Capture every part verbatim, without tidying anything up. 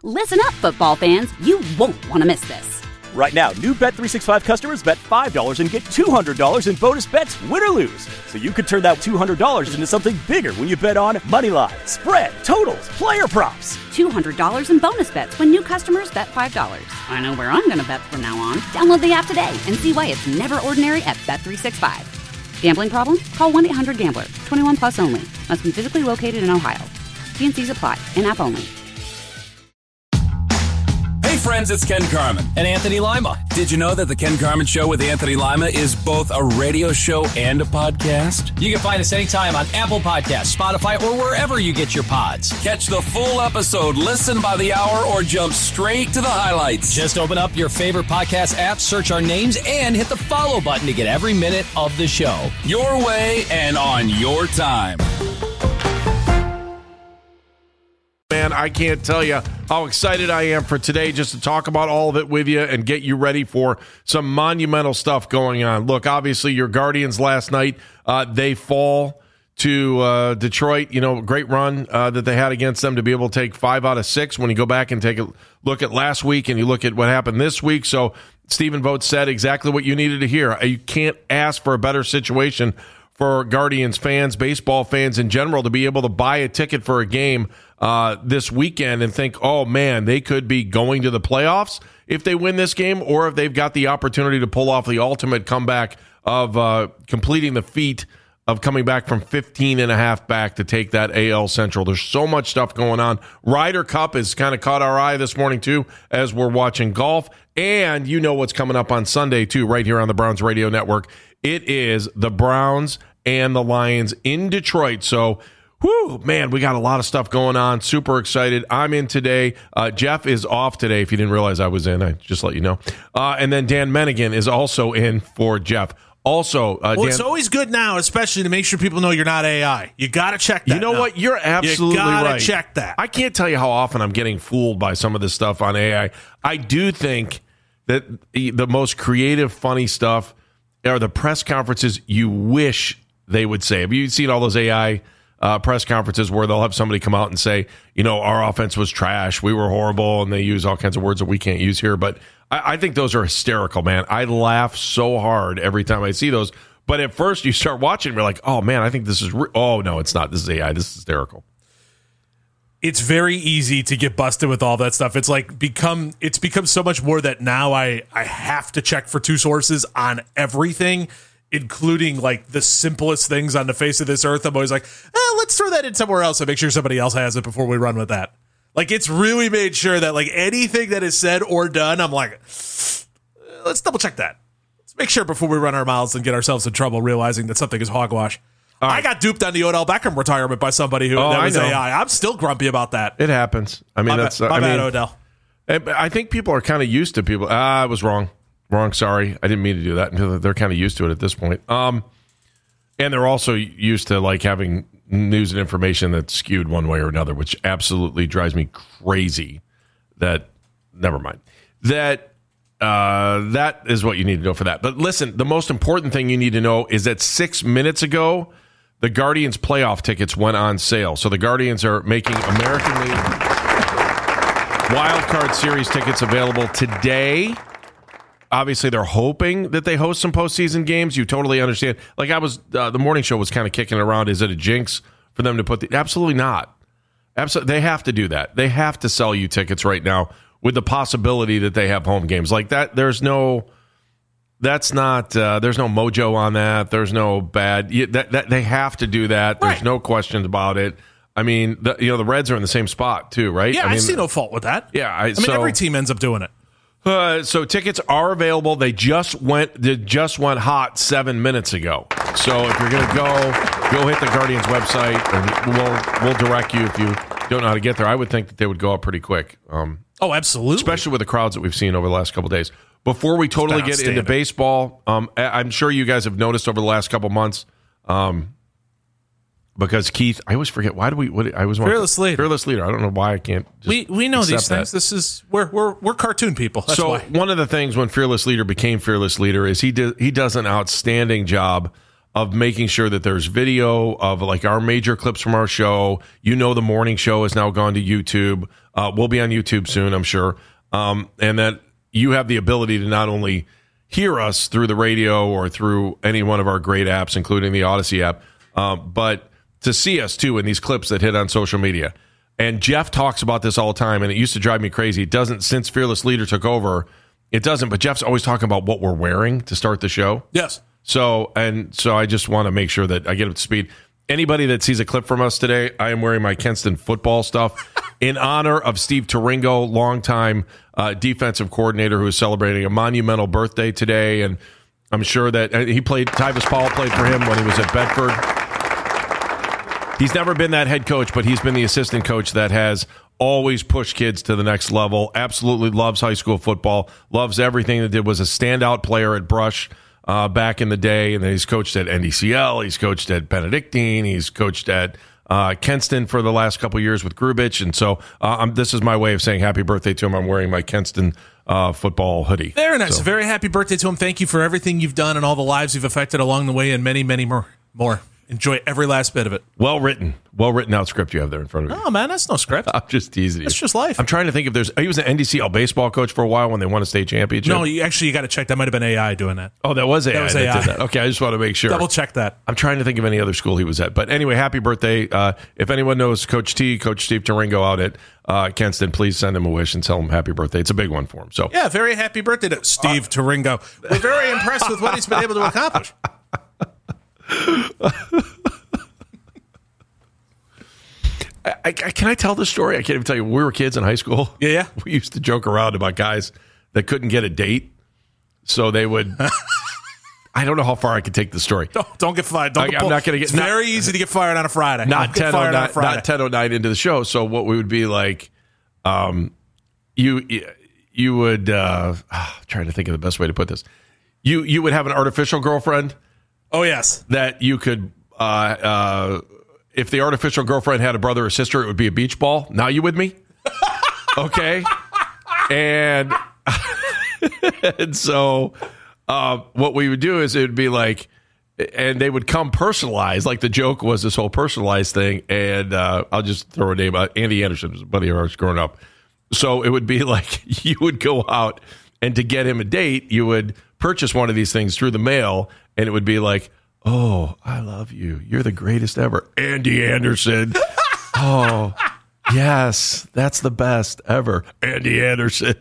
Listen up, football fans. You won't want to miss this. Right now, new Bet three sixty-five customers bet five dollars and get two hundred dollars in bonus bets, win or lose. So you could turn that two hundred dollars into something bigger when you bet on money line, spread, totals, player props. two hundred dollars in bonus bets when new customers bet five dollars. I know where I'm going to bet from now on. Download the app today and see why it's never ordinary at Bet three sixty-five. Gambling problem? Call one eight hundred gambler. twenty-one plus only. Must be physically located in Ohio. T and C's apply. In-app only. Hey friends, it's Ken Carman. And Anthony Lima. Did you know that the Ken Carman Show with Anthony Lima is both a radio show and a podcast? You can find us anytime on Apple Podcasts, Spotify, or wherever you get your pods. Catch the full episode, listen by the hour, or jump straight to the highlights. Just open up your favorite podcast app, search our names, and hit the follow button to get every minute of the show. Your way and on your time. Man, I can't tell you how excited I am for today just to talk about all of it with you and get you ready for some monumental stuff going on. Look, obviously, your Guardians last night, uh, they fall to uh, Detroit. You know, great run uh, that they had against them to be able to take five out of six when you go back and take a look at last week and you look at what happened this week. So Stephen Vogt said exactly what you needed to hear. You can't ask for a better situation for Guardians fans, baseball fans in general, to be able to buy a ticket for a game uh, this weekend and think, oh, man, they could be going to the playoffs if they win this game, or if they've got the opportunity to pull off the ultimate comeback of uh, completing the feat of coming back from fifteen and a half back to take that A L Central. There's so much stuff going on. Ryder Cup has kind of caught our eye this morning, too, as we're watching golf. And you know what's coming up on Sunday, too, right here on the Browns Radio Network. It is the Browns and the Lions in Detroit. So, whew, man, we got a lot of stuff going on. Super excited. I'm in today. Uh, Jeff is off today. If you didn't realize I was in, I just let you know. Uh, and then Dan Menigan is also in for Jeff. Also, uh, well, Dan, it's always good now, especially to make sure people know you're not A I. You got to check that. You know now. what? You're absolutely you gotta right. check that. I can't tell you how often I'm getting fooled by some of this stuff on A I. I do think that the most creative, funny stuff are the press conferences you wish they would say. Have you seen all those A I uh, press conferences where they'll have somebody come out and say, you know, our offense was trash, we were horrible, and they use all kinds of words that we can't use here. But I, I think those are hysterical, man. I laugh so hard every time I see those. But at first you start watching, you're like, oh, man, I think this is re- – oh, no, it's not. This is A I. This is hysterical. It's very easy to get busted with all that stuff. It's like become it's become so much more that now I, I have to check for two sources on everything, including like the simplest things on the face of this earth. I'm always like, eh, let's throw that in somewhere else and make sure somebody else has it before we run with that. Like, it's really made sure that like anything that is said or done, I'm like, let's double check that. Let's make sure before we run our mouths and get ourselves in trouble realizing that something is hogwash. Right. I got duped on the Odell Beckham retirement by somebody who oh, that was I A I. I'm still grumpy about that. It happens. I mean, my that's bad, my I bad, mean, Odell. I think people are kind of used to people. Ah, I was wrong. Wrong. Sorry, I didn't mean to do that. They're kind of used to it at this point. Um, and they're also used to like having news and information that's skewed one way or another, which absolutely drives me crazy. That never mind. That. Uh, that is what you need to know for that. But listen, the most important thing you need to know is that six minutes ago, the Guardians playoff tickets went on sale. So the Guardians are making American-made Wild Card Series tickets available today. Obviously, they're hoping that they host some postseason games. You totally understand. Like I was, uh, the morning show was kind of kicking around. Is it a jinx for them to put the? Absolutely not. Absolutely, they have to do that. They have to sell you tickets right now with the possibility that they have home games like that. There's no. That's not. Uh, there's no mojo on that. There's no bad. You, that, that they have to do that. There's right. no questions about it. I mean, the, you know, the Reds are in the same spot too, right? Yeah, I, mean, I see no fault with that. Yeah, I, I mean, so, every team ends up doing it. Uh, so tickets are available. They just went. They just went hot seven minutes ago. So if you're gonna go, go hit the Guardians website, and we'll we'll direct you if you don't know how to get there. I would think that they would go up pretty quick. Um, oh, absolutely. Especially with the crowds that we've seen over the last couple of days. Before we totally get into baseball, um, I'm sure you guys have noticed over the last couple of months, um, because Keith, I always forget why do we? What I was fearless leader. Fearless leader. I don't know why I can't. Just we we know these things. That. This is we're we're we're cartoon people. That's so why. One of the things when fearless leader became fearless leader is he did he does an outstanding job of making sure that there's video of like our major clips from our show. You know, the morning show has now gone to YouTube. Uh, we'll be on YouTube soon, I'm sure. Um, and that you have the ability to not only hear us through the radio or through any one of our great apps, including the Odyssey app, uh, but to see us too in these clips that hit on social media. And Jeff talks about this all the time, and it used to drive me crazy. It doesn't, since Fearless Leader took over, it doesn't, but Jeff's always talking about what we're wearing to start the show. Yes. So, and so I just want to make sure that I get up to speed. Anybody that sees a clip from us today, I am wearing my Kenston football stuff in honor of Steve Taringo, longtime uh, defensive coordinator who is celebrating a monumental birthday today. And I'm sure that uh, he played, Tyvis Powell played for him when he was at Bedford. He's never been that head coach, but he's been the assistant coach that has always pushed kids to the next level. Absolutely loves high school football, loves everything that did, was a standout player at Brush uh, back in the day. And then he's coached at N D C L. He's coached at Benedictine. He's coached at uh, Kenston for the last couple of years with Grubich. And so uh, I'm, this is my way of saying happy birthday to him. I'm wearing my Kenston uh, football hoodie. Very nice. So. Very happy birthday to him. Thank you for everything you've done and all the lives you've affected along the way, and many, many more. more. Enjoy every last bit of it. Well written. Well written out script you have there in front of you. Oh, man, that's no script. I'm just teasing you. That's just life. I'm trying to think if there's... He was an N D C L baseball coach for a while when they won a state championship. No, you actually, you got to check. That might have been A I doing that. Oh, that was A I. That was that A I. did that. Okay, I just want to make sure. Double check that. I'm trying to think of any other school he was at. But anyway, happy birthday. Uh, if anyone knows Coach T, Coach Steve Taringo out at uh, Kenston, please send him a wish and tell him happy birthday. It's a big one for him. So Yeah, very happy birthday to Steve uh, Taringo. We're very impressed with what he's been able to accomplish. I, I, can I tell this story? I can't even tell you. When we were kids in high school. Yeah, yeah. We used to joke around about guys that couldn't get a date. So they would... I don't know how far I could take the story. Don't, don't get fired. Don't I, get I'm not going to get... It's not, very easy to get fired on a Friday. Not ten oh nine not ten oh nine into the show. So what we would be like, um, you you would... Uh, I'm trying to think of the best way to put this. You, you would have an artificial girlfriend. Oh, yes. That you could... Uh, uh, if the artificial girlfriend had a brother or sister, it would be a beach ball. Now you with me? Okay. And, and so uh, what we would do is it would be like, and they would come personalized. Like the joke was this whole personalized thing. And uh, I'll just throw a name out. Andy Anderson was a buddy of ours growing up. So it would be like you would go out and to get him a date, you would purchase one of these things through the mail. And it would be like, oh, I love you. You're the greatest ever. Andy Anderson. Oh, yes. That's the best ever. Andy Anderson.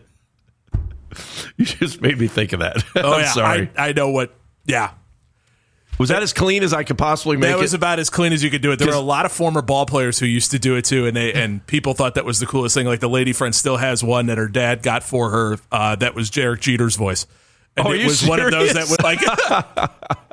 You just made me think of that. Oh, I'm yeah. sorry. I, I know what. Yeah. Was that as clean as I could possibly make it? That was about as clean as you could do it. There were a lot of former ball players who used to do it too, and they and people thought that was the coolest thing. Like the lady friend still has one that her dad got for her uh, that was Jarek Jeter's voice. And oh, it you was serious? one of those that would like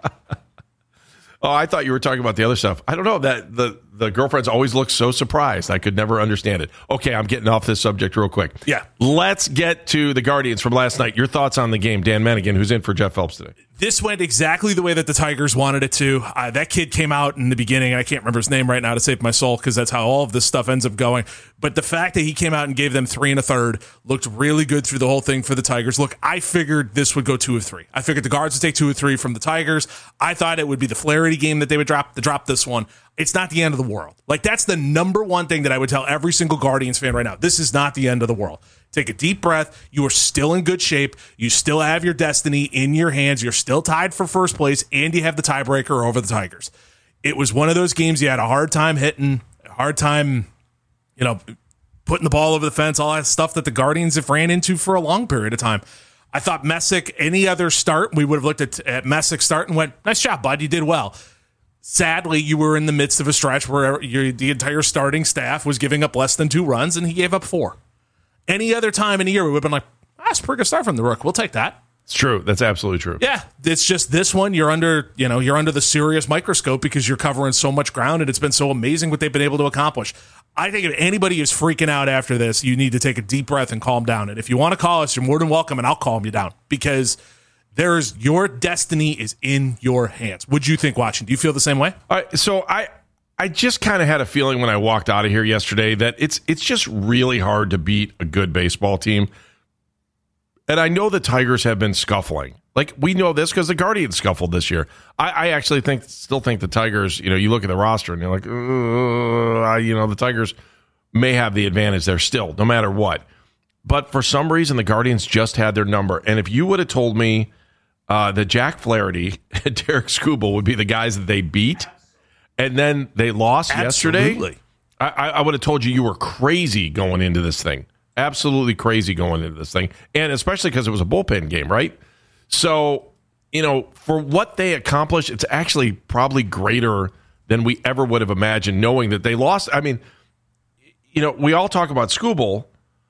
Oh, I thought you were talking about the other stuff. I don't know that the, the girlfriends always look so surprised. I could never understand it. Okay, I'm getting off this subject real quick. Yeah. Let's get to the Guardians from last night. Your thoughts on the game, Dan Mennigan, who's in for Jeff Phelps today. This went exactly the way that the Tigers wanted it to. Uh, that kid came out in the beginning. I can't remember his name right now to save my soul because that's how all of this stuff ends up going. But the fact that he came out and gave them three and a third looked really good through the whole thing for the Tigers. Look, I figured this would go two of three. I figured the Guards would take two or three from the Tigers. I thought it would be the Flaherty game that they would drop. To drop this one. It's not the end of the world. Like, that's the number one thing that I would tell every single Guardians fan right now. This is not the end of the world. Take a deep breath. You are still in good shape. You still have your destiny in your hands. You're still tied for first place, and you have the tiebreaker over the Tigers. It was one of those games you had a hard time hitting, a hard time, you know, putting the ball over the fence, all that stuff that the Guardians have ran into for a long period of time. I thought Messick, any other start, we would have looked at, at Messick's start and went, nice job, bud. You did well. Sadly, you were in the midst of a stretch where your, the entire starting staff was giving up less than two runs, and he gave up four. Any other time in the year, we would have been like, ah, that's a pretty good start from the Rook. We'll take that. It's true. That's absolutely true. Yeah, it's just this one. You're under, you know, you're under the serious microscope because you're covering so much ground, and it's been so amazing what they've been able to accomplish. I think if anybody is freaking out after this, you need to take a deep breath and calm down. And if you want to call us, you're more than welcome, and I'll calm you down because there's your destiny is in your hands. What'd you think watching? Do you feel the same way? All right, so I I just kind of had a feeling when I walked out of here yesterday that it's it's just really hard to beat a good baseball team. And I know the Tigers have been scuffling. Like, we know this because the Guardians scuffled this year. I, I actually think, still think the Tigers, you know, you look at the roster and you're like, uh, you know, the Tigers may have the advantage there still, no matter what. But for some reason, the Guardians just had their number. And if you would have told me uh, that Jack Flaherty and Derek Skubal would be the guys that they beat, and then they lost Absolutely. yesterday, I, I would have told you you were crazy going into this thing. Absolutely crazy going into this thing. And especially because it was a bullpen game, right? So, you know, for what they accomplished, it's actually probably greater than we ever would have imagined, knowing that they lost. I mean, you know, we all talk about Skubal,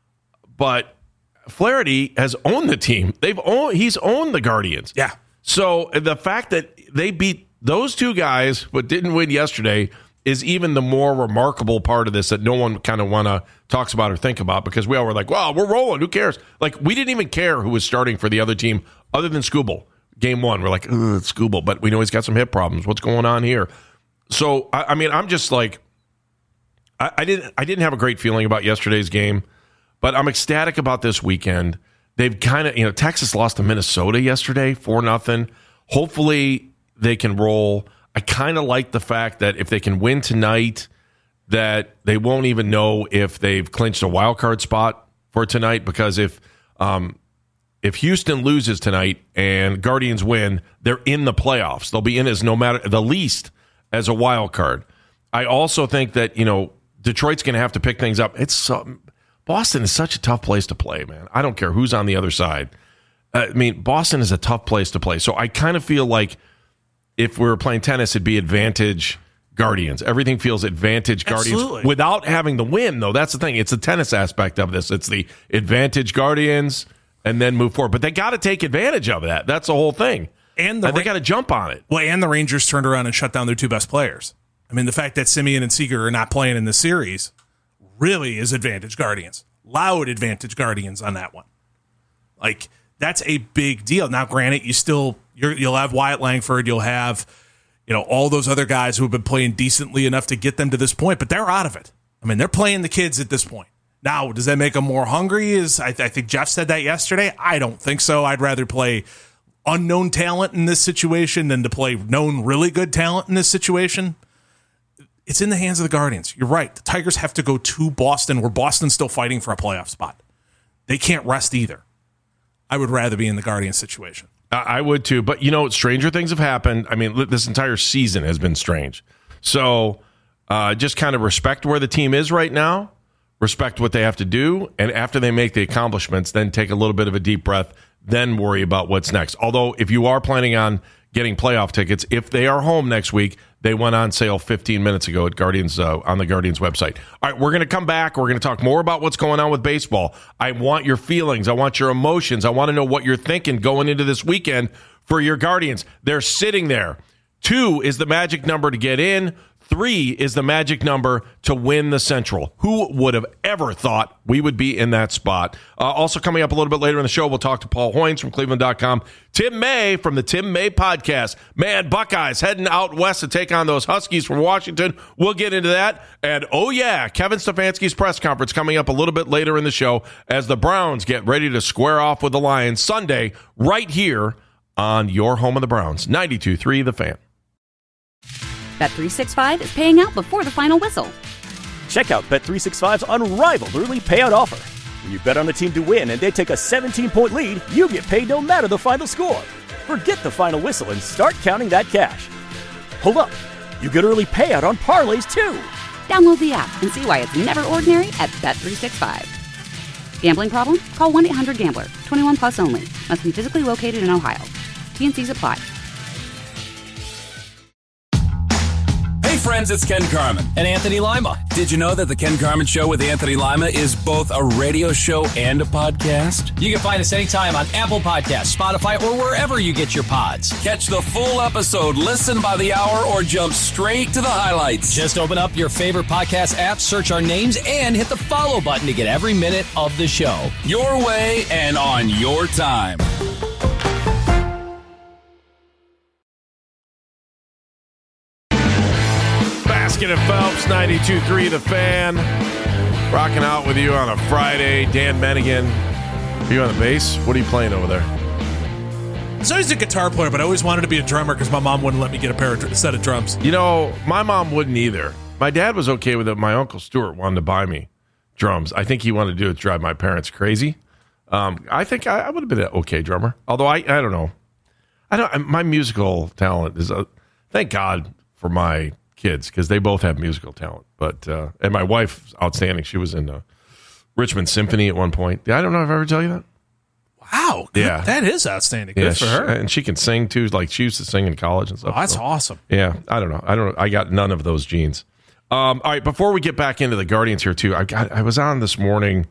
but Flaherty has owned the team. They've owned, he's owned the Guardians. Yeah. So the fact that they beat those two guys but didn't win yesterday is even the more remarkable part of this that no one kind of want to talks about or think about, because we all were like, well, we're rolling. Who cares? Like, we didn't even care who was starting for the other team other than Skubal. Game one, we're like, ugh, it's Skubal, but we know he's got some hip problems. What's going on here? So, I, I mean, I'm just like, I, I didn't, I didn't have a great feeling about yesterday's game, but I'm ecstatic about this weekend. They've kind of, you know, Texas lost to Minnesota yesterday, four nothing. Hopefully they can roll. I kind of like the fact that if they can win tonight, that they won't even know if they've clinched a wild card spot for tonight, because if um, if Houston loses tonight and Guardians win, they're in the playoffs. They'll be in as no matter the least as a wild card. I also think that, you know, Detroit's going to have to pick things up. It's um, Boston is such a tough place to play, man. I don't care who's on the other side. I mean, Boston is a tough place to play. So I kind of feel like if we were playing tennis, it'd be advantage Guardians. Everything feels advantage Guardians. Absolutely. Without having the win, though. That's the thing. It's the tennis aspect of this. It's the advantage Guardians and then move forward. But they got to take advantage of that. That's the whole thing. And the and they Ra- got to jump on it. Well, and the Rangers turned around and shut down their two best players. I mean, the fact that Simeon and Seager are not playing in the series really is advantage Guardians. Loud advantage Guardians on that one. Like, that's a big deal. Now, granted, you still you're, you'll have Wyatt Langford, you'll have, you know, all those other guys who have been playing decently enough to get them to this point, but they're out of it. I mean, they're playing the kids at this point. Now, does that make them more hungry? Is I, th- I think Jeff said that yesterday. I don't think so. I'd rather play unknown talent in this situation than to play known really good talent in this situation. It's in the hands of the Guardians. You're right. The Tigers have to go to Boston, where Boston's still fighting for a playoff spot. They can't rest either. I would rather be in the Guardians situation. I would too. But, you know, stranger things have happened. I mean, this entire season has been strange. So uh, just kind of respect where the team is right now, respect what they have to do, and after they make the accomplishments, then take a little bit of a deep breath, then worry about what's next. Although, if you are planning on getting playoff tickets, if they are home next week, they went on sale fifteen minutes ago at Guardians uh, on the Guardians website. All right, we're going to come back. We're going to talk more about what's going on with baseball. I want your feelings. I want your emotions. I want to know what you're thinking going into this weekend for your Guardians. They're sitting there. Two is the magic number to get in. Three is the magic number to win the Central. Who would have ever thought we would be in that spot? Uh, also coming up a little bit later in the show, we'll talk to Paul Hoynes from Cleveland dot com. Tim May from the Tim May Podcast. Man, Buckeyes heading out west to take on those Huskies from Washington. We'll get into that. And, oh, yeah, Kevin Stefanski's press conference coming up a little bit later in the show as the Browns get ready to square off with the Lions Sunday right here on your home of the Browns, ninety-two point three The Fan. Bet three sixty-five is paying out before the final whistle. Check out Bet three sixty-five's unrivaled early payout offer. When you bet on a team to win and they take a seventeen-point lead, you get paid no matter the final score. Forget the final whistle and start counting that cash. Hold up. You get early payout on parlays, too. Download the app and see why it's never ordinary at Bet three sixty-five. Gambling problem? Call one eight hundred gambler. twenty-one plus only. Must be physically located in Ohio. T and C's apply. Hey friends, it's Ken Carman. And Anthony Lima. Did you know that the Ken Carman Show with Anthony Lima is both a radio show and a podcast? You can find us anytime on Apple Podcasts, Spotify, or wherever you get your pods. Catch the full episode, listen by the hour, or jump straight to the highlights. Just open up your favorite podcast app, search our names, and hit the follow button to get every minute of the show. Your way and on your time. Baskin and Phelps, ninety-two point three The Fan. Rocking out with you on a Friday. Dan Mennigan. Are you on the bass? What are you playing over there? was always a guitar player, but I always wanted to be a drummer because my mom wouldn't let me get a pair of a set of drums. You know, my mom wouldn't either. My dad was okay with it. My Uncle Stuart wanted to buy me drums. I think he wanted to do it to drive my parents crazy. Um, I think I, I would have been an okay drummer. Although I, I don't know. I don't. My musical talent is a, thank God for my kids because they both have musical talent. But uh, and my wife's outstanding. She was in the Richmond Symphony at one point. I don't know if I ever tell you that. Wow. Good. Yeah. That is outstanding. Good Yeah, for her. she, and she can sing too. Like she used to sing in college and stuff. Oh, that's so. awesome. Yeah. I don't know. I don't know. I got none of those genes. Um, all right. Before we get back into the Guardians here too, I got, I was on this morning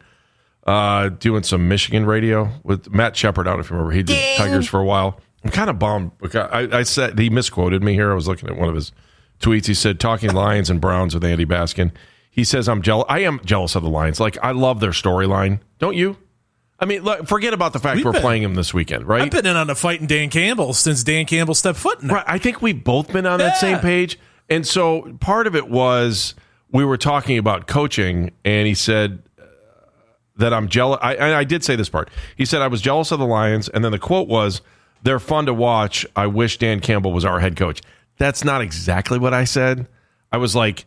uh, doing some Michigan radio with Matt Shepard. I don't know if you remember. He did Ding. Tigers for a while. I'm kind of bummed because I, I said he misquoted me here. I was looking at one of his tweets. He said, talking Lions and Browns with Andy Baskin. He says, I'm jealous. I am jealous of the Lions. Like, I love their storyline. Don't you? I mean, look, forget about the fact We've we're been, playing him this weekend, right? I've been in on a fight in Dan Campbell since Dan Campbell stepped foot in it. Right. I think we've both been on yeah. that same page. And so part of it was we were talking about coaching, and he said uh, that I'm jealous. I, and I did say this part. He said, I was jealous of the Lions. And then the quote was, they're fun to watch. I wish Dan Campbell was our head coach. That's not exactly what I said. I was like,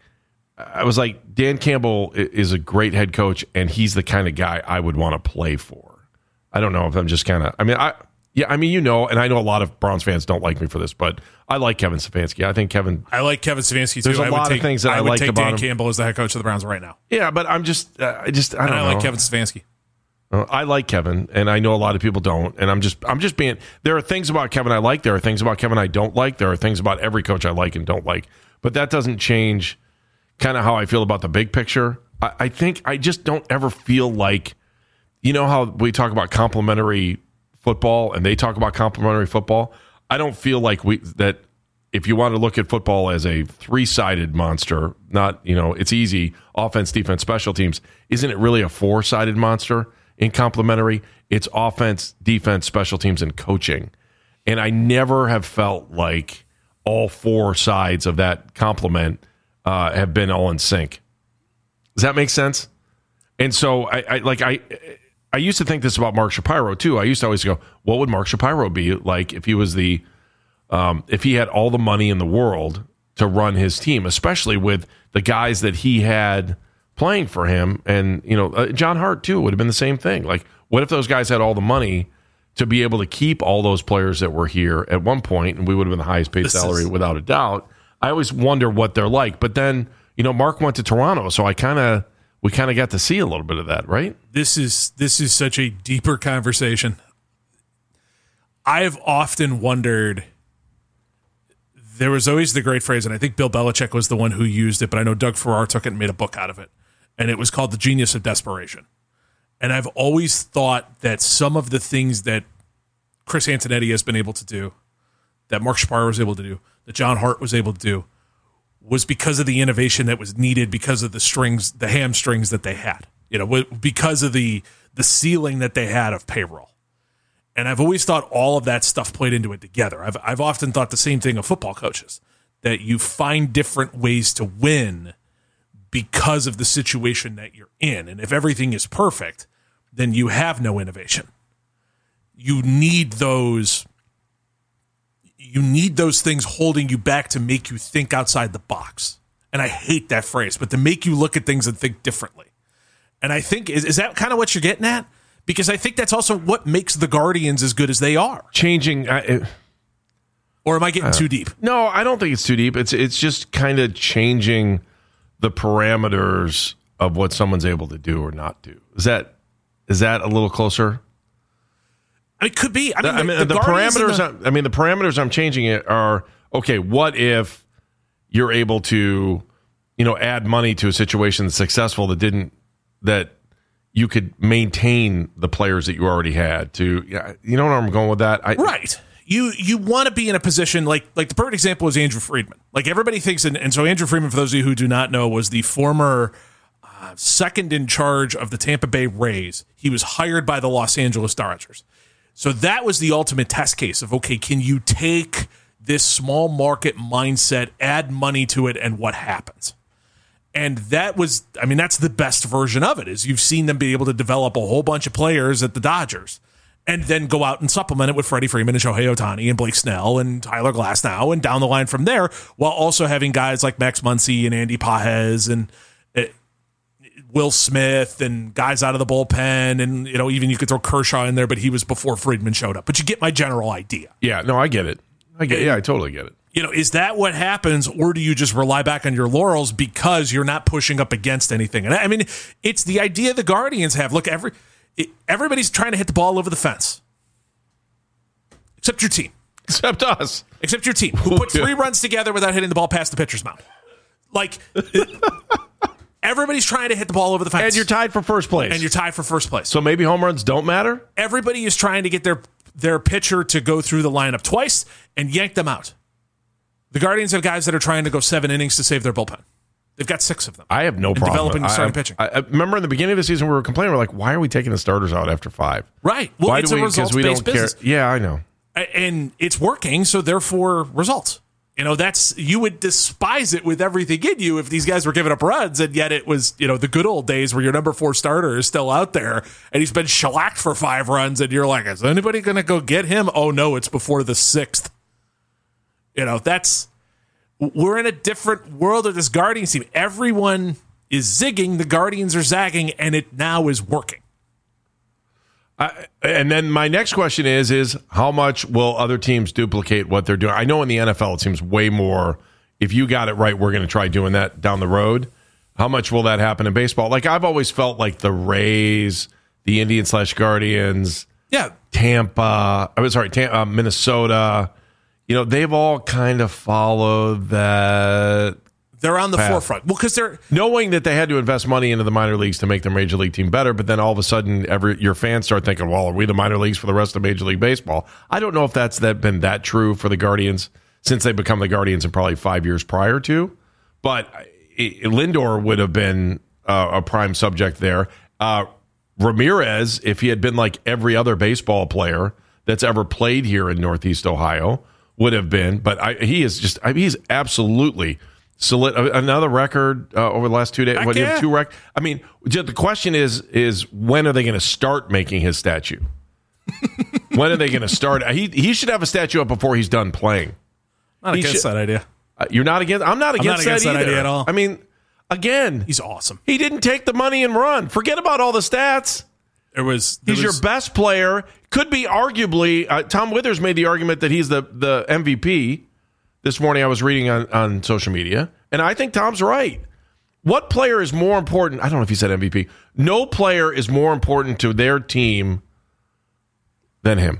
I was like, Dan Campbell is a great head coach, and he's the kind of guy I would want to play for. I don't know if I'm just kind of, I mean, I, yeah, I mean, you know, and I know a lot of Browns fans don't like me for this, but I like Kevin Stefanski. I think Kevin. I like Kevin Stefanski too. There's a I lot take, of things that I, I would like take about Dan him. Campbell as the head coach of the Browns right now. Yeah, but I'm just, uh, I just, I don't and I know. like Kevin Stefanski. Uh, I like Kevin, and I know a lot of people don't. And I'm just, I'm just being. There are things about Kevin I like. There are things about Kevin I don't like. There are things about every coach I like and don't like. But that doesn't change kind of how I feel about the big picture. I, I think I just don't ever feel like, you know how we talk about complementary football and they talk about complementary football. I don't feel like we that if you want to look at football as a three-sided monster, not, you know, it's easy, offense, defense, special teams, isn't it really a four-sided monster in complementary? It's offense, defense, special teams, and coaching. And I never have felt like all four sides of that complement uh, have been all in sync. Does that make sense? And so I, I like I I used to think this about Mark Shapiro too. I used to always go, what would Mark Shapiro be like if he was the um, if he had all the money in the world to run his team, especially with the guys that he had playing for him? And you know, uh, John Hart too would have been the same thing. Like, what if those guys had all the money to be able to keep all those players that were here at one point, and we would have been the highest paid this salary is- without a doubt. I always wonder what they're like. But then, you know, Mark went to Toronto, so I kind of we kind of got to see a little bit of that, right? This is this is such a deeper conversation. I've often wondered. There was always the great phrase, and I think Bill Belichick was the one who used it, but I know Doug Farrar took it and made a book out of it, and it was called The Genius of Desperation. And I've always thought that some of the things that Chris Antonetti has been able to do, that Mark Shapiro was able to do, that John Hart was able to do, was because of the innovation that was needed, because of the strings, the hamstrings that they had, you know, because of the the ceiling that they had of payroll. And I've always thought all of that stuff played into it together. I've I've often thought the same thing of football coaches, that you find different ways to win because of the situation that you're in. And if everything is perfect, then you have no innovation. You need those You need those things holding you back to make you think outside the box. And I hate that phrase, but to make you look at things and think differently. And I think, is, is that kind of what you're getting at? Because I think that's also what makes the Guardians as good as they are. Changing. Uh, or am I getting uh, too deep? No, I don't think it's too deep. It's it's just kind of changing the parameters of what someone's able to do or not do. Is that is that a little closer? It could be. I mean, the, I mean, the, the parameters. The, I mean, the parameters I'm changing it are okay. What if you're able to, you know, add money to a situation that's successful that didn't that you could maintain the players that you already had to. You know where I'm going with that, I, right? You you want to be in a position like like the perfect example is Andrew Friedman. Like everybody thinks, and, and so Andrew Friedman, for those of you who do not know, was the former uh, second in charge of the Tampa Bay Rays. He was hired by the Los Angeles Dodgers. So that was the ultimate test case of, okay, can you take this small market mindset, add money to it, and what happens? And that was, I mean, that's the best version of it, is you've seen them be able to develop a whole bunch of players at the Dodgers. and then go out and supplement it with Freddie Freeman and Shohei Ohtani and Blake Snell and Tyler Glasnow and down the line from there, while also having guys like Max Muncy and Andy Pages and uh, Will Smith and guys out of the bullpen. And, you know, even you could throw Kershaw in there, but he was before Friedman showed up. But you get my general idea. Yeah, no, I get it. I get. Yeah, I totally get it. You know, is that what happens, or do you just rely back on your laurels because you're not pushing up against anything? And I mean, it's the idea the Guardians have. Look, every everybody's trying to hit the ball over the fence, except your team, except us, except your team, who put three runs together without hitting the ball past the pitcher's mound. Like everybody's trying to hit the ball over the fence, and you're tied for first place, and you're tied for first place. So maybe home runs don't matter. Everybody is trying to get their their pitcher to go through the lineup twice and yank them out. The Guardians have guys that are trying to go seven innings to save their bullpen. They've got six of them. I have no problem developing the starting I, pitching. I, I remember in the beginning of the season we were complaining. We're like, why are we taking the starters out after five? Right. Well, why it's do a we? Because we don't business. care. Yeah, I know. And it's working, so therefore results. You know, that's you would despise it with everything in you if these guys were giving up runs, and yet it was, you know, the good old days where your number four starter is still out there and he's been shellacked for five runs, and you're like, is anybody going to go get him? Oh no, it's before the sixth. You know, that's. We're in a different world of this Guardians team. Everyone is zigging, the Guardians are zagging, and it now is working. I, and then my next question is, is how much will other teams duplicate what they're doing? I know in the N F L it seems way more, if you got it right, we're going to try doing that down the road. How much will that happen in baseball? Like, I've always felt like the Rays, the Indians slash Guardians, yeah, Tampa, I was sorry, Tam- uh, Minnesota, you know, they've all kind of followed that. They're on the path. forefront. Well, because they're knowing that they had to invest money into the minor leagues to make their major league team better, but then all of a sudden, every your fans start thinking, "Well, are we the minor leagues for the rest of Major League Baseball?" I don't know if that's that been that true for the Guardians since they become the Guardians in probably five years prior to. But it, Lindor would have been uh, a prime subject there. Uh, Ramirez, if he had been like every other baseball player that's ever played here in Northeast Ohio, would have been. But I, he is just I mean, he's absolutely. Solid, another record uh, over the last two days. What, do you have two rec- I mean, the question is, is when are they going to start making his statue? When are they going to start? He he should have a statue up before he's done playing. Not he against should, that idea. Uh, you're not against. I'm not against, I'm not against that, that either. idea at all. I mean, again, he's awesome. He didn't take the money and run. Forget about all the stats. There was. There he's was, your best player. Could be arguably. Uh, Tom Withers made the argument that he's the the M V P. This morning I was reading on, on social media, and I think Tom's right. What player is more important? I don't know if he said M V P. No player is more important to their team than him.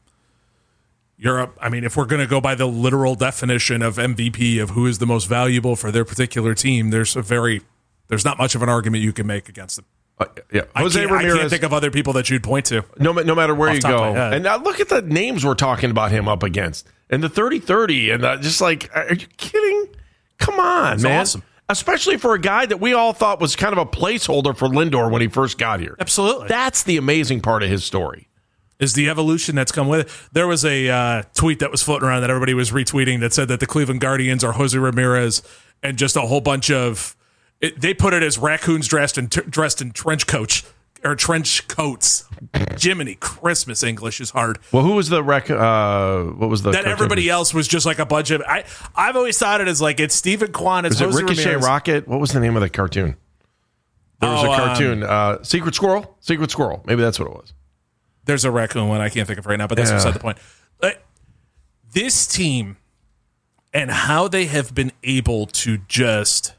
Europe, I mean, if we're going to go by the literal definition of M V P of who is the most valuable for their particular team, there's a very, there's not much of an argument you can make against them. Uh, yeah, Jose I can't, Ramirez. I can't think of other people that you'd point to. No, no matter where you go, and now look at the names we're talking about him up against, and the thirty thirty, and the, just like, are you kidding? Come on, it's man! Awesome. Especially for a guy that we all thought was kind of a placeholder for Lindor when he first got here. Absolutely, that's the amazing part of his story. Is the evolution that's come with it. There was a uh, tweet that was floating around that everybody was retweeting that said that the Cleveland Guardians are Jose Ramirez and just a whole bunch of. It, they put it as raccoons dressed in t- dressed in trench coats. Or trench coats. Jiminy Christmas English is hard. Well, who was the rec? Uh, what was the that? cartoon? Everybody else was just like a bunch of. I I've always thought it as like it's Stephen Kwan. It's was it Jose Ricochet Ramirez. Rocket? What was the name of the cartoon? There was oh, a cartoon. Um, uh, Secret Squirrel. Secret Squirrel. Maybe that's what it was. There's a raccoon one I can't think of right now, but that's yeah. beside the point. Uh, this team and how they have been able to just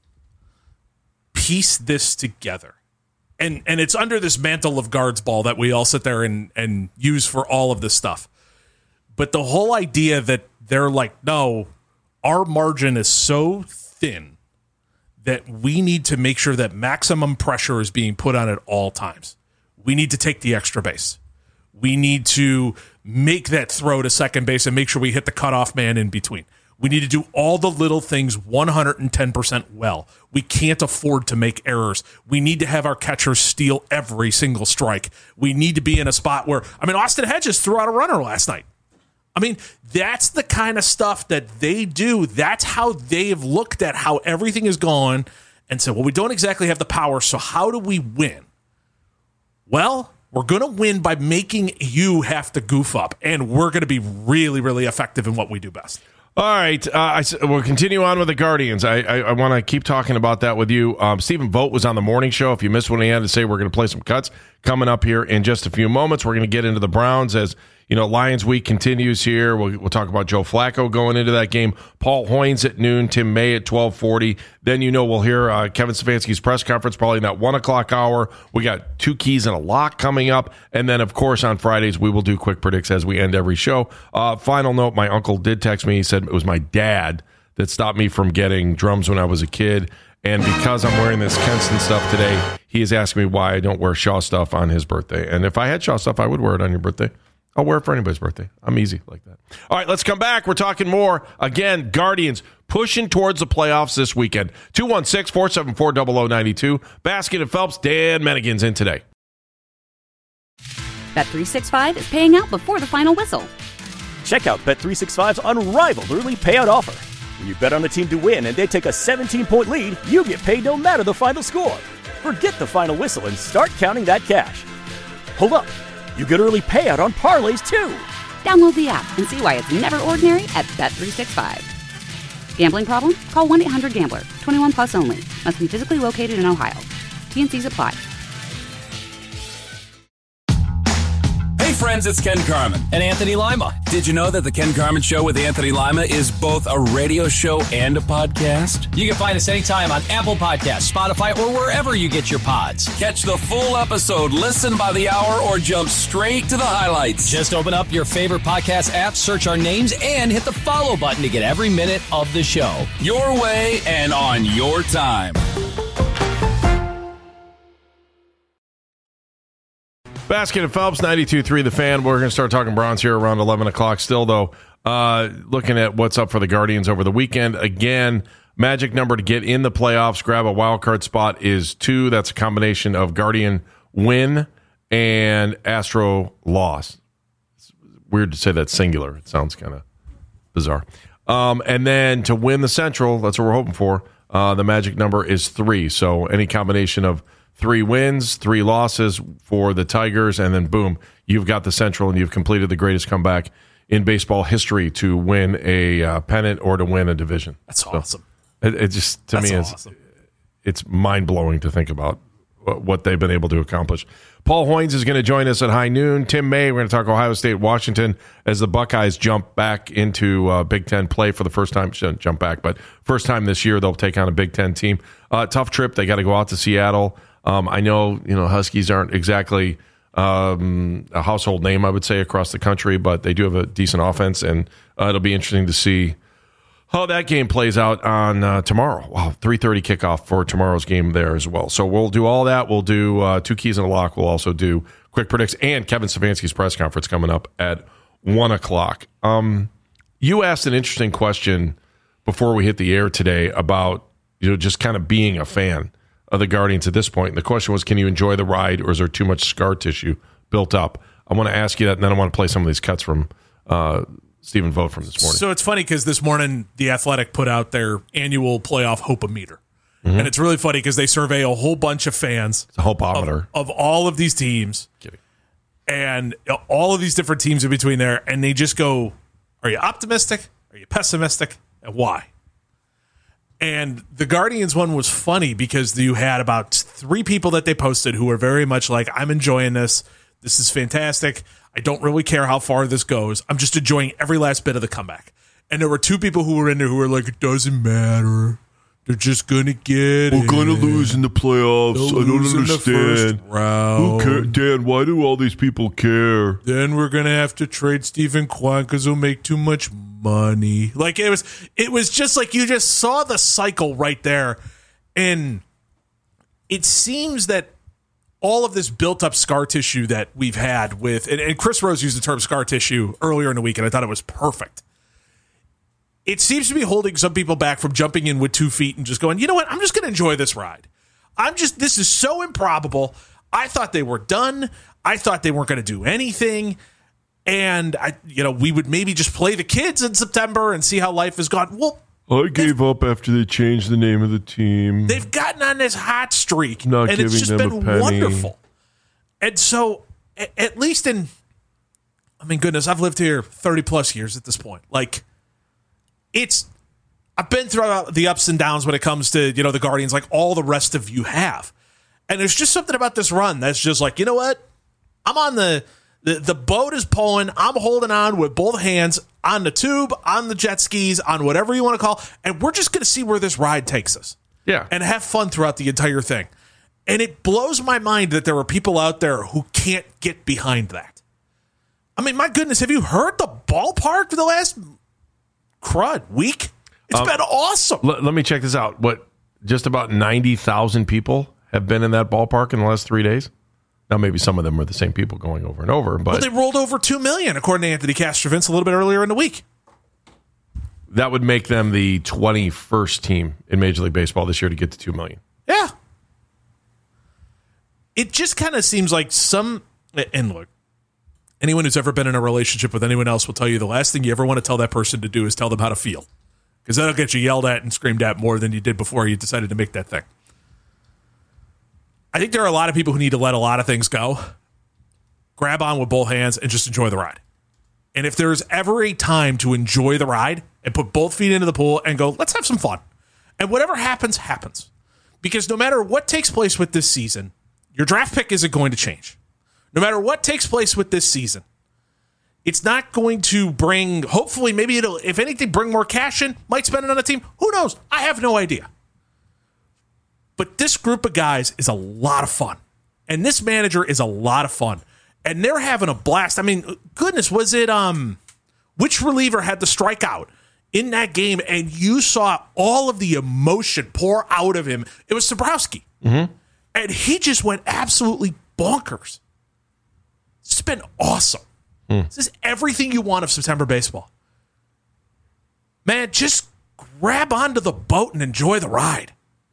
piece this together. And and it's under this mantle of guards ball that we all sit there and, and use for all of this stuff. But the whole idea that they're like, no, our margin is so thin that we need to make sure that maximum pressure is being put on at all times. We need to take the extra base. We need to make that throw to second base and make sure we hit the cutoff man in between. We need to do all the little things one hundred ten percent well. We can't afford to make errors. We need to have our catchers steal every single strike. We need to be in a spot where, I mean, Austin Hedges threw out a runner last night. I mean, that's the kind of stuff that they do. That's how they've looked at how everything is going and said, well, we don't exactly have the power, so how do we win? Well, We're going to win by making you have to goof up, and we're going to be really, really effective in what we do best. All right, uh, I, we'll continue on with the Guardians. I, I, I want to keep talking about that with you. Um, Stephen Vogt was on the morning show. If you missed what he had to say, we're going to play some cuts coming up here in just a few moments. We're going to get into the Browns as you know Lions Week continues here. We'll, we'll talk about Joe Flacco going into that game. Paul Hoynes at noon, Tim May at twelve forty. Then you know we'll hear uh, Kevin Stefanski's press conference probably in that one o'clock hour. We got two keys and a lock coming up, and then of course on Fridays we will do quick predicts as we end every show. Uh, final note: my uncle did text me. He said it was my dad that stopped me from getting drums when I was a kid. And because I'm wearing this Kenston stuff today, he is asking me why I don't wear Shaw stuff on his birthday. And if I had Shaw stuff, I would wear it on your birthday. I'll wear it for anybody's birthday. I'm easy like that. All right, let's come back. We're talking more. Again, Guardians pushing towards the playoffs this weekend. two one six, four seven four, zero zero nine two. Baskin and Phelps, Dan Menigan's in today. Bet three sixty-five is paying out before the final whistle. Check out Bet three sixty-five's unrivaled early payout offer. When you bet on a team to win and they take a seventeen-point lead, you get paid no matter the final score. Forget the final whistle and start counting that cash. Hold up. You get early payout on parlays, too. Download the app and see why it's never ordinary at Bet three sixty-five. Gambling problem? Call one eight hundred gambler. twenty-one plus only. Must be physically located in Ohio. T N Cs apply. Hey friends, it's Ken Carman. And Anthony Lima. Did you know that the Ken Carman Show with Anthony Lima is both a radio show and a podcast? You can find us anytime on Apple Podcasts, Spotify, or wherever you get your pods. Catch the full episode, listen by the hour, or jump straight to the highlights. Just open up your favorite podcast app, search our names, and hit the follow button to get every minute of the show. Your way and on your time. Baskin and Phelps, ninety-two point three The Fan. We're going to start talking Browns here around eleven o'clock still, though. Uh, looking at what's up for the Guardians over the weekend. Again, magic number to get in the playoffs, grab a wild card spot is two. That's a combination of Guardian win and Astro loss. It's weird to say that's singular. It sounds kind of bizarre. Um, and then to win the Central, that's what we're hoping for. Uh, the magic number is three. So any combination of three wins, three losses for the Tigers, and then boom, you've got the Central, and you've completed the greatest comeback in baseball history to win a uh, pennant or to win a division. That's so awesome. It, it just to That's me is awesome. It's mind blowing to think about what they've been able to accomplish. Paul Hoynes is going to join us at high noon. Tim May, we're going to talk Ohio State, Washington, as the Buckeyes jump back into uh, Big Ten play for the first time. Shouldn't jump back, but first time this year they'll take on a Big Ten team. Uh, tough trip. They got to go out to Seattle. Um, I know, you know, Huskies aren't exactly um, a household name, I would say, across the country, but they do have a decent offense, and uh, it'll be interesting to see how that game plays out on uh, tomorrow. Wow, three thirty kickoff for tomorrow's game there as well. So we'll do all that. We'll do uh, two keys and a lock. We'll also do quick predicts and Kevin Stefanski's press conference coming up at one o'clock. Um, you asked an interesting question before we hit the air today about, you know, just kind of being a fan of the Guardians at this point. And the question was, can you enjoy the ride, or is there too much scar tissue built up? I want to ask you that, and then I want to play some of these cuts from uh, Stephen Vogt from this morning. So it's funny because this morning The Athletic put out their annual playoff hope-o-meter. Mm-hmm. And it's really funny because they survey a whole bunch of fans it's a hope-ometer. Of, of all of these teams. Kidding. And all of these different teams in between there, and they just go, are you optimistic? Are you pessimistic? And why? And the Guardians one was funny because you had about three people that they posted who were very much like, I'm enjoying this. This is fantastic. I don't really care how far this goes. I'm just enjoying every last bit of the comeback. And there were two people who were in there who were like, it doesn't matter. They're just going to get We're it. going to lose in the playoffs. They'll I don't lose in the understand. first round. Who care? Dan, why do all these people care? Then we're going to have to trade Stephen Kwan because he'll make too much money. Like it was, it was just like you just saw the cycle right there. And it seems that all of this built up scar tissue that we've had with, and, and Chris Rose used the term scar tissue earlier in the week, and I thought it was perfect. It seems to be holding some people back from jumping in with two feet and just going, you know what? I'm just going to enjoy this ride. I'm just, this is so improbable. I thought they were done. I thought they weren't going to do anything. And I, you know, we would maybe just play the kids in September and see how life has gone. Well, I gave up after they changed the name of the team. They've gotten on this hot streak, Not and it's just them been a penny. wonderful. And so at least in, I mean, goodness, I've lived here thirty plus years at this point. Like, it's, I've been through the ups and downs when it comes to, you know, the Guardians, like all the rest of you have. And there's just something about this run that's just like, you know what? I'm on the, the, the boat is pulling. I'm holding on with both hands on the tube, on the jet skis, on whatever you want to call. And we're just going to see where this ride takes us. Yeah. And have fun throughout the entire thing. And it blows my mind that there are people out there who can't get behind that. I mean, my goodness, have you heard the ballpark for the last crud week? It's um, been awesome. L- let me check this out. What, just about ninety thousand people have been in that ballpark in the last three days? Now, maybe some of them are the same people going over and over. But well, they rolled over two million, according to Anthony Castrovince, a little bit earlier in the week. That would make them the twenty-first team in Major League Baseball this year to get to two million. Yeah. It just kind of seems like some, and look, anyone who's ever been in a relationship with anyone else will tell you the last thing you ever want to tell that person to do is tell them how to feel. Because that'll get you yelled at and screamed at more than you did before you decided to make that thing. I think there are a lot of people who need to let a lot of things go, grab on with both hands, and just enjoy the ride. And if there's ever a time to enjoy the ride and put both feet into the pool and go, let's have some fun. And whatever happens, happens. Because no matter what takes place with this season, your draft pick isn't going to change. No matter what takes place with this season, it's not going to bring, hopefully, maybe it'll, if anything, bring more cash in, might spend it on a team. Who knows? I have no idea. But this group of guys is a lot of fun. And this manager is a lot of fun. And they're having a blast. I mean, goodness, was it, um, which reliever had the strikeout in that game? And you saw all of the emotion pour out of him. It was Sabrowski. Mm-hmm. And he just went absolutely bonkers. It's been awesome. Mm. This is everything you want of September baseball. Man, just grab onto the boat and enjoy the ride.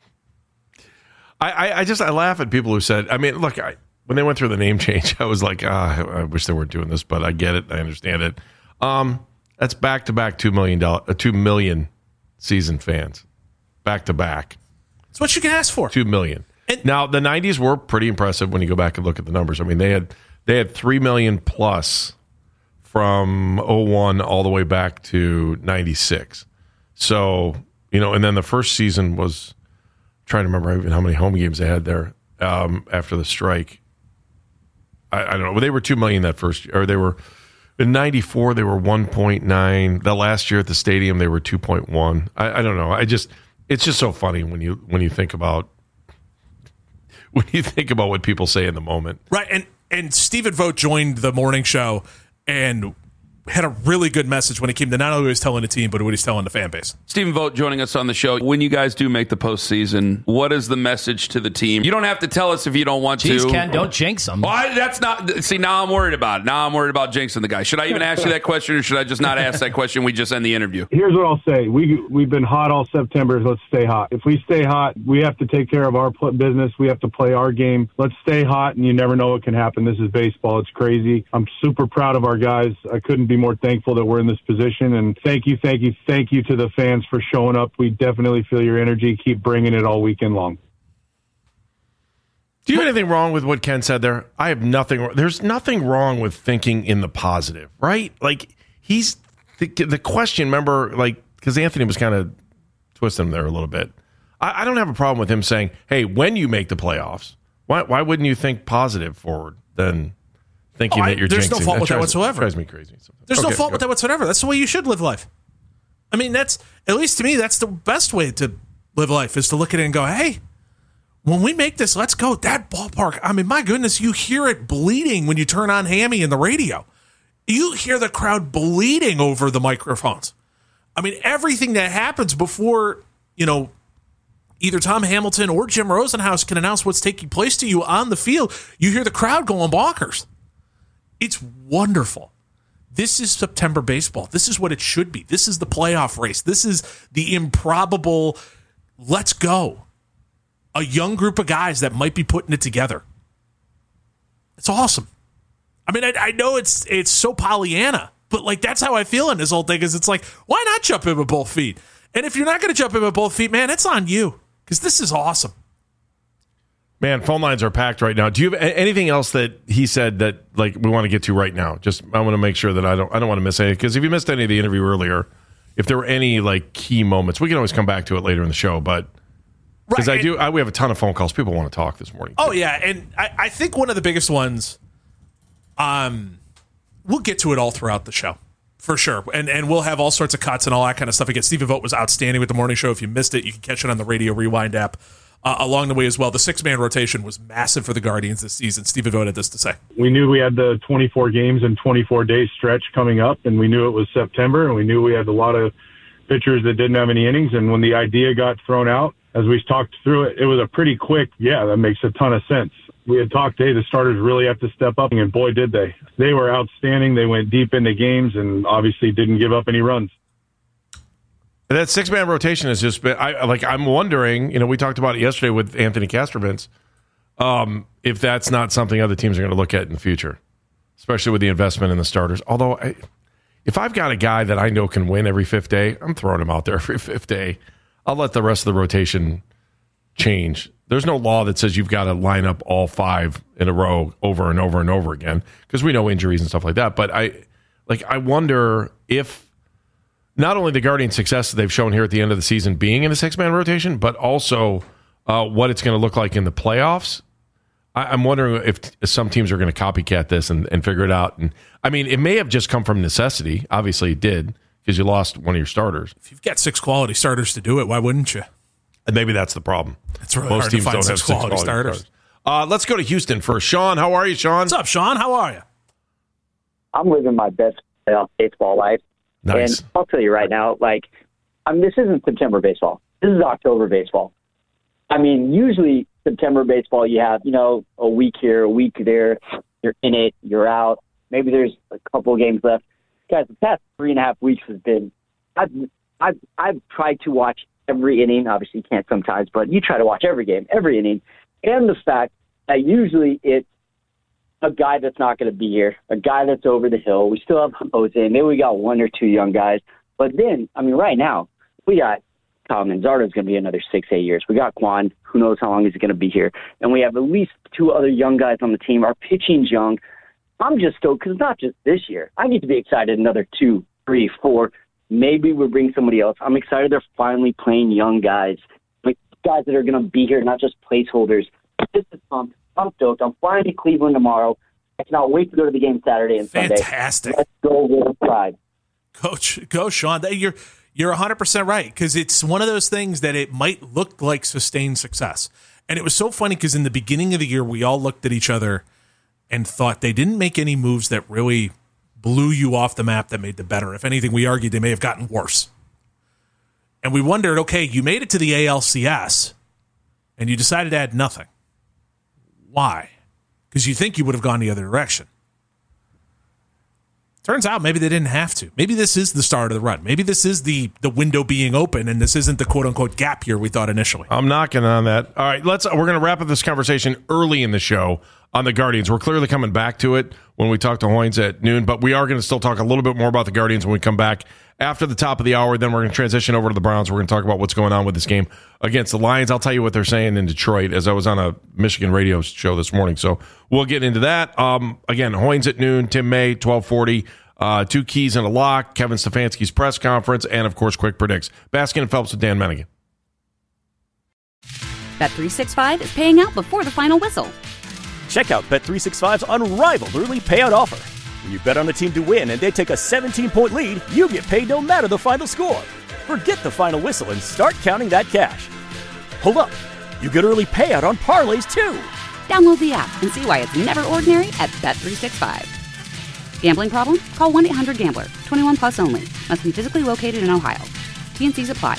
I, I, I just I laugh at people who said, I mean, look, I, when they went through the name change, I was like, ah, I wish they weren't doing this, but I get it. I understand it. Um, that's back to back two million dollars, uh, two million season fans, back to back. That's what you can ask for. Two million. And now the nineties were pretty impressive when you go back and look at the numbers. I mean, they had they had three million plus from oh one all the way back to ninety-six. So, you know, and then the first season was, I'm trying to remember even how many home games they had there um, after the strike. I, I don't know. Well, they were two million that first year, or they were in ninety-four. They were one point nine. The last year at the stadium, they were two point one. I, I don't know. I just, it's just so funny when you when you think about when you think about what people say in the moment, right? And and Stephen Vogt joined the morning show and had a really good message when it came to not only what he's telling the team, but what he's telling the fan base. Stephen Vogt joining us on the show. When you guys do make the postseason, what is the message to the team? You don't have to tell us if you don't want Jeez, to. Ken, don't jinx them. Well, I, that's not. See, now I'm worried about it. Now I'm worried about jinxing the guy. Should I even ask you that question, or should I just not ask that question? We just end the interview. Here's what I'll say: we we've been hot all September. Let's stay hot. If we stay hot, we have to take care of our business. We have to play our game. Let's stay hot, and you never know what can happen. This is baseball. It's crazy. I'm super proud of our guys. I couldn't be more thankful that we're in this position, and thank you, thank you, thank you to the fans for showing up. We definitely feel your energy. Keep bringing it all weekend long. Do you have anything wrong with what Ken said there? I have nothing. There's nothing wrong with thinking in the positive, right? Like he's the, the question. Remember, like because Anthony was kind of twisting him there a little bit. I, I don't have a problem with him saying, "Hey, when you make the playoffs, why why wouldn't you think positive forward then?" Thinking oh, I, that you're there's jinxing. no fault that with that whatsoever. Drives me crazy. Sometimes. There's okay, no fault go. with that whatsoever. That's the way you should live life. I mean, that's at least to me, that's the best way to live life is to look at it and go, hey, when we make this, let's go. That ballpark. I mean, my goodness, you hear it bleeding when you turn on Hammy in the radio. You hear the crowd bleeding over the microphones. I mean, everything that happens before, you know, either Tom Hamilton or Jim Rosenhaus can announce what's taking place to you on the field, you hear the crowd going bonkers. It's wonderful. This is September baseball. This is what it should be. This is the playoff race. This is the improbable, let's go. A young group of guys that might be putting it together. It's awesome. I mean, I, I know it's it's so Pollyanna, but like that's how I feel in this whole thing is it's like, why not jump in with both feet? And if you're not going to jump in with both feet, man, it's on you because this is awesome. Man, phone lines are packed right now. Do you have anything else that he said that like we want to get to right now? Just I want to make sure that I don't I don't want to miss anything, because if you missed any of the interview earlier, if there were any like key moments, we can always come back to it later in the show. But because right, I do, I, we have a ton of phone calls. People want to talk this morning. Oh yeah, and I, I think one of the biggest ones. Um, we'll get to it all throughout the show for sure, and and we'll have all sorts of cuts and all that kind of stuff. Again, Stephen Vogt was outstanding with the morning show. If you missed it, you can catch it on the Radio Rewind app. Uh, along the way as well, the six-man rotation was massive for the Guardians this season. Stephen Vogt had this to say. We knew we had the twenty-four games and twenty-four day stretch coming up, and we knew it was September, and we knew we had a lot of pitchers that didn't have any innings. And when the idea got thrown out, as we talked through it, it was a pretty quick, yeah, that makes a ton of sense. We had talked, hey, the starters really have to step up, and boy, did they. They were outstanding. They went deep into games and obviously didn't give up any runs. That six-man rotation has just been, I, like, I'm wondering, you know, we talked about it yesterday with Anthony Castrovince, um, if that's not something other teams are going to look at in the future, especially with the investment in the starters. Although, I, if I've got a guy that I know can win every fifth day, I'm throwing him out there every fifth day. I'll let the rest of the rotation change. There's no law that says you've got to line up all five in a row over and over and over again, because we know injuries and stuff like that. But I, like, I wonder if not only the Guardians' success that they've shown here at the end of the season being in a six-man rotation, but also uh, what it's going to look like in the playoffs. I, I'm wondering if t- some teams are going to copycat this and, and figure it out. And I mean, it may have just come from necessity. Obviously, it did, because you lost one of your starters. If you've got six quality starters to do it, why wouldn't you? And maybe that's the problem. It's really Most hard teams to find don't six have quality, six quality starters. starters. Uh, let's go to Houston first. Sean, how are you, Sean? What's up, Sean? How are you? I'm living my best playoff baseball life. Nice. And I'll tell you right now, like, I mean, this isn't September baseball. This is October baseball. I mean, usually September baseball, you have, you know, a week here, a week there. You're in it, you're out. Maybe there's a couple of games left. Guys, the past three and a half weeks has been, I've, I've, I've tried to watch every inning. Obviously, you can't sometimes, but you try to watch every game, every inning. And the fact that usually it's a guy that's not going to be here, a guy that's over the hill. We still have Jose. Maybe we got one or two young guys. But then, I mean, right now, we got Kyle Manzardo's going to be another six, eight years. We got Kwan. Who knows how long he's going to be here. And we have at least two other young guys on the team. Our pitching's young. I'm just stoked because it's not just this year. I need to be excited another two, three, four. Maybe we'll bring somebody else. I'm excited they're finally playing young guys, like guys that are going to be here, not just placeholders. This is pumped. I'm stoked. I'm flying to Cleveland tomorrow. I cannot wait to go to the game Saturday and Sunday. Fantastic. Let's go with pride. Coach, go, Sean. You're you're one hundred percent right, because it's one of those things that it might look like sustained success. And it was so funny because in the beginning of the year, we all looked at each other and thought they didn't make any moves that really blew you off the map that made them better. If anything, we argued they may have gotten worse. And we wondered, okay, you made it to the A L C S and you decided to add nothing. Why? Because you think you would have gone the other direction. Turns out maybe they didn't have to. Maybe this is the start of the run. Maybe this is the the window being open, and this isn't the quote-unquote gap year we thought initially. I'm knocking on that. All right, let's. We're going to wrap up this conversation early in the show on the Guardians. We're clearly coming back to it when we talk to Hoynes at noon, but we are going to still talk a little bit more about the Guardians when we come back after the top of the hour. Then we're going to transition over to the Browns. We're going to talk about what's going on with this game against the Lions. I'll tell you what they're saying in Detroit, as I was on a Michigan radio show this morning. So we'll get into that. Um, again, Hoynes at noon, Tim May, twelve forty. Uh, two keys and a lock, Kevin Stefanski's press conference, and, of course, Quick Predicts. Baskin and Phelps with Dan Mennigan. Bet three sixty-five is paying out before the final whistle. Check out Bet three sixty-five's unrivaled early payout offer. When you bet on a team to win and they take a seventeen-point lead, you get paid no matter the final score. Forget the final whistle and start counting that cash. Hold up. You get early payout on parlays, too. Download the app and see why it's never ordinary at Bet three sixty-five. Gambling problem? Call one eight hundred gambler. twenty-one plus only. Must be physically located in Ohio. T and C's apply.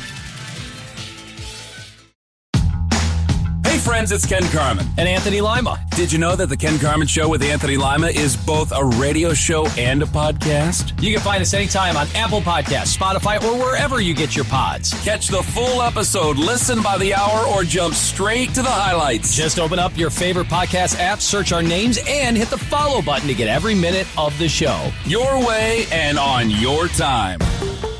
Hey friends, it's Ken Carman. And Anthony Lima. Did you know that the Ken Carman Show with Anthony Lima is both a radio show and a podcast? You can find us anytime on Apple Podcasts, Spotify, or wherever you get your pods. Catch the full episode, listen by the hour, or jump straight to the highlights. Just open up your favorite podcast app, search our names, and hit the follow button to get every minute of the show. Your way and on your time.